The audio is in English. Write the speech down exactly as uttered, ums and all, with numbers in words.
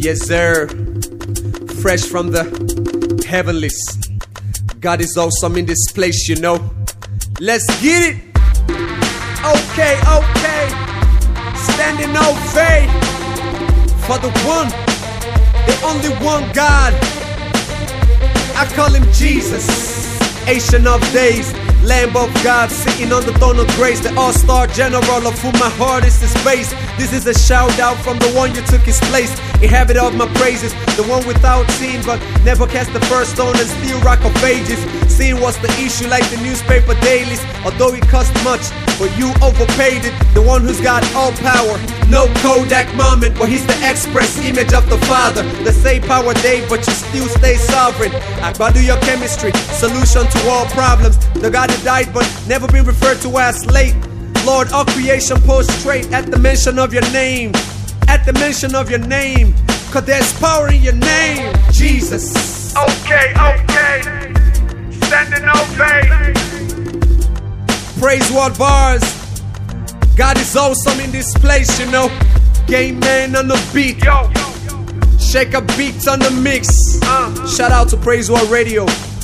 Yes, sir. Fresh from the heavenlies. God is awesome in this place, you know. Let's get it. Okay, okay. Standing ovation for the one, the only one God. I call him Jesus, Ancient of Days, Lamb of God, sitting on the throne of grace, the all-star general of whom my heart is his face. This is a shout out from the one you took his place, inhabit of my praises, the one without sin but never cast the first stone and still rock of ages. Sin was the issue like the newspaper dailies, although it cost much, but you overpaid it. The one who's got all power, no Kodak moment, but he's the express image of the Father. The same power Dave, but you still stay sovereign. I do your chemistry, solution to all problems. The God who died but never been referred to as late. Lord, all creation prostrate at the mention of your name. At the mention of your name, cause there's power in your name, Jesus. Okay, okay. Standing ovation. Praise what bars. God is awesome in this place, you know. Game man on the beat. Yo. Shake a beat on the mix. Uh. Shout out to Praise What Radio.